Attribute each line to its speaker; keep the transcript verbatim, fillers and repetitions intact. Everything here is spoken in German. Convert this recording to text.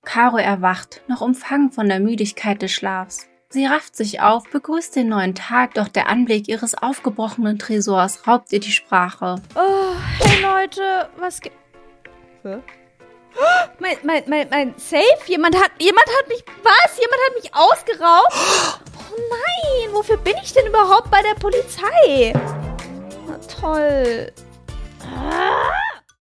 Speaker 1: Caro erwacht, noch umfangen von der Müdigkeit des Schlafs. Sie rafft sich auf, begrüßt den neuen Tag, doch der Anblick ihres aufgebrochenen Tresors raubt ihr die Sprache.
Speaker 2: Oh, hey Leute, was ge... Hä? Mein, mein, mein, mein Safe? Jemand hat, jemand hat mich... Was? Jemand hat mich ausgeraubt? Oh nein, wofür bin ich denn überhaupt bei der Polizei? Na toll. Ah.